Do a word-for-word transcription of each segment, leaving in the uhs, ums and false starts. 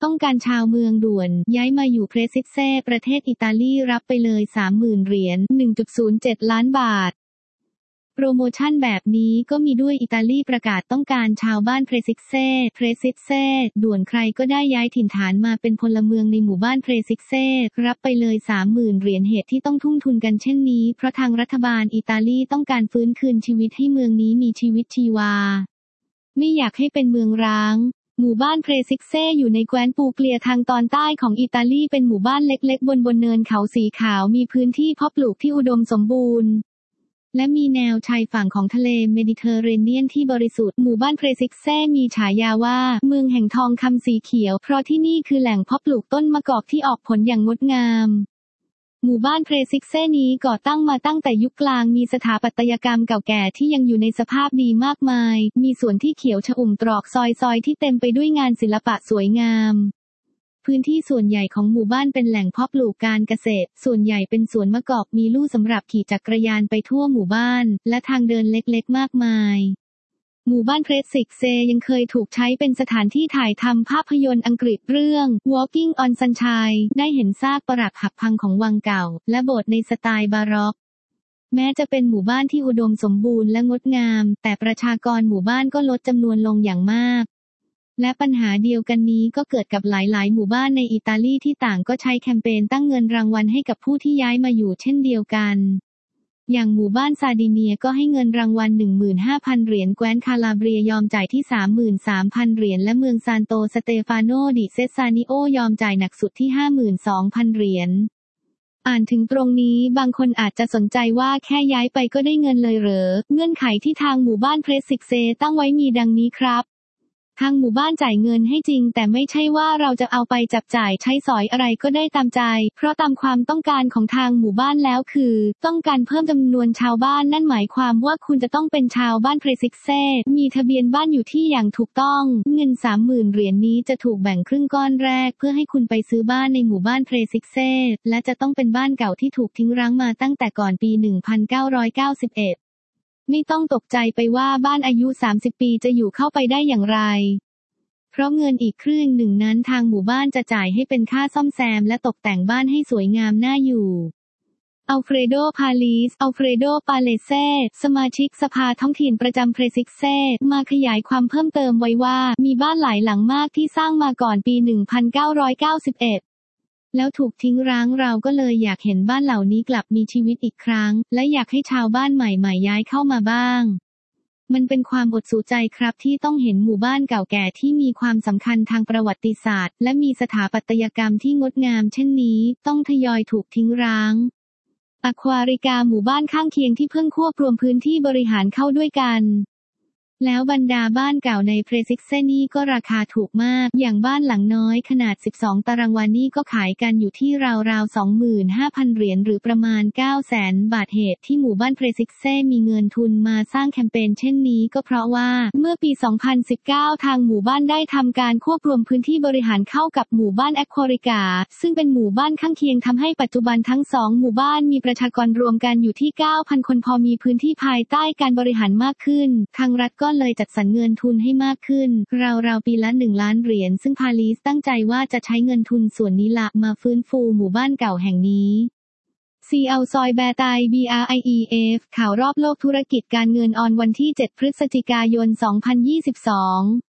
ต้องการชาวเมืองด่วนย้ายมาอยู่เพรซิเซ่ประเทศอิตาลีรับไปเลย สามหมื่น เหรียญ หนึ่งจุดศูนย์เจ็ด ล้านบาทโปรโมชั่นแบบนี้ก็มีด้วยอิตาลีประกาศต้องการชาวบ้านเพรซิเซ่เพรซิเซ่ด่วนใครก็ได้ย้ายถิ่นฐานมาเป็นพลเมืองในหมู่บ้านเพรซิเซ่รับไปเลย สามหมื่น เหรียญเหตุที่ต้องทุ่มทุนกันเช่นนี้เพราะทางรัฐบาลอิตาลีต้องการฟื้นคืนชีวิตให้เมืองนี้มีชีวิตชีวาไม่อยากให้เป็นเมืองร้างหมู่บ้านเพรซิเซ่อยู่ในแคว้นปูเกลียทางตอนใต้ของอิตาลีเป็นหมู่บ้านเล็กๆบนบนเนินเขาสีขาวมีพื้นที่เพาะปลูกที่อุดมสมบูรณ์และมีแนวชายฝั่งของทะเลเมดิเตอร์เรเนียนที่บริสุทธิ์หมู่บ้านเพรซิเซ่มีฉายาว่าเมืองแห่งทองคำสีเขียวเพราะที่นี่คือแหล่งเพาะปลูกต้นมะกอกที่ออกผลอย่างงดงามหมู่บ้านเพรซิเซ่นี้ก่อตั้งมาตั้งแต่ยุคกลางมีสถาปัตยกรรมเก่าแก่ที่ยังอยู่ในสภาพดีมากมายมีสวนที่เขียวชอุ่มตรอกซอยๆที่เต็มไปด้วยงานศิลปะสวยงามพื้นที่ส่วนใหญ่ของหมู่บ้านเป็นแหล่งเพาะปลูกการเกษตรส่วนใหญ่เป็นสวนมะกอกมีลู่สำหรับขี่จักรยานไปทั่วหมู่บ้านและทางเดินเล็กๆมากมายหมู่บ้านเพรซิเซ่ยังเคยถูกใช้เป็นสถานที่ถ่ายทำภาพยนตร์อังกฤษเรื่อง Walking on Sunshine ได้เห็นซากปรักหักพังของวังเก่าและโบสถ์ในสไตล์บาร็อกแม้จะเป็นหมู่บ้านที่อุดมสมบูรณ์และงดงามแต่ประชากรหมู่บ้านก็ลดจำนวนลงอย่างมากและปัญหาเดียวกันนี้ก็เกิดกับหลายๆหมู่บ้านในอิตาลีที่ต่างก็ใช้แคมเปญตั้งเงินรางวัลให้กับผู้ที่ย้ายมาอยู่เช่นเดียวกันอย่างหมู่บ้านซาร์ดิเนียก็ให้เงินรางวัล หนึ่งหมื่นห้าพัน เหรียญแคว้นคาลาเบรียยอมจ่ายที่ สามหมื่นสามพัน เหรียญและเมืองซานโตสเตฟาโนดิเซซานิโอยอมจ่ายหนักสุดที่ ห้าหมื่นสองพัน เหรียญอ่านถึงตรงนี้บางคนอาจจะสนใจว่าแค่ย้ายไปก็ได้เงินเลยเหรอเงื่อนไขที่ทางหมู่บ้านเพรซิเซ่ตั้งไว้มีดังนี้ครับทางหมู่บ้านจ่ายเงินให้จริงแต่ไม่ใช่ว่าเราจะเอาไปจับจ่ายใช้สอยอะไรก็ได้ตามใจเพราะตามความต้องการของทางหมู่บ้านแล้วคือต้องการเพิ่มจำนวนชาวบ้านนั่นหมายความว่าคุณจะต้องเป็นชาวบ้านเพรซิเซ่มีทะเบียนบ้านอยู่ที่อย่างถูกต้องเงิน สามหมื่น เหรียญนี้จะถูกแบ่งครึ่งก้อนแรกเพื่อให้คุณไปซื้อบ้านในหมู่บ้านเพรซิเซ่และจะต้องเป็นบ้านเก่าที่ถูกทิ้งร้างมาตั้งแต่ก่อนปี หนึ่งพันเก้าร้อยเก้าสิบเอ็ด ไม่ต้องตกใจไปว่าบ้านอายุสามสิบปีจะอยู่เข้าไปได้อย่างไรเพราะเงินอีกครึ่งหนึ่งนั้นทางหมู่บ้านจะจ่ายให้เป็นค่าซ่อมแซมและตกแต่งบ้านให้สวยงามน่าอยู่อัลเฟรโด พาลิส อัลเฟรโด ปาเลเซ่ สมาชิกสภาท้องถิ่นประจำเพรซิเซ่มาขยายความเพิ่มเติมไว้ว่ามีบ้านหลายหลังมากที่สร้างมาก่อนปี หนึ่งพันเก้าร้อยเก้าสิบเอ็ด แล้วถูกทิ้งร้างเราก็เลยอยากเห็นบ้านเหล่านี้กลับมีชีวิตอีกครั้งและอยากให้ชาวบ้านใหม่ๆย้ายเข้ามาบ้างมันเป็นความอดสูใจครับที่ต้องเห็นหมู่บ้านเก่าแก่ที่มีความสำคัญทางประวัติศาสตร์และมีสถาปัตยกรรมที่งดงามเช่นนี้ต้องทยอยถูกทิ้งร้างอควาริกาหมู่บ้านข้างเคียงที่เพิ่งควบรวมพื้นที่บริหารเข้าด้วยกันแล้วบรรดาบ้านเก่าในเพรซิเซ่นี่ก็ราคาถูกมากอย่างบ้านหลังน้อยขนาดสิบสองตารางวานี่ก็ขายกันอยู่ที่ราวๆ สองหมื่นห้าพัน เหรียญหรือประมาณ เก้าแสน บาทเหตุที่หมู่บ้านเพรซิเซ่มีเงินทุนมาสร้างแคมเปญเช่นนี้ก็เพราะว่าเมื่อปี สองพันสิบเก้า ทางหมู่บ้านได้ทำการควบรวมพื้นที่บริหารเข้ากับหมู่บ้านแอควาริกาซึ่งเป็นหมู่บ้านข้างเคียงทำให้ปัจจุบันทั้งสองหมู่บ้านมีประชากรรวมกันอยู่ที่ เก้าพัน คนพอมีพื้นที่ภายใต้การบริหารมากขึ้นทางรัฐก็เลยจัดสรรเงินทุนให้มากขึ้นราวๆปีละหนึ่งล้านเหรียญซึ่งพาลิสตั้งใจว่าจะใช้เงินทุนส่วนนี้ละมาฟื้นฟูหมู่บ้านเก่าแห่งนี้ซีเอาซอยแบร์ไต บี อาร์ ไอ อี เอฟ ข่าวรอบโลกธุรกิจการเงินออนวันที่เจ็ดพฤศจิกายนสองพันยี่สิบสอง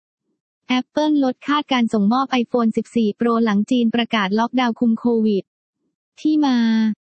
Apple ลดคาดการส่งมอบ iPhone สิบสี่ Pro หลังจีนประกาศล็อกดาวน์คุมโควิดที่มา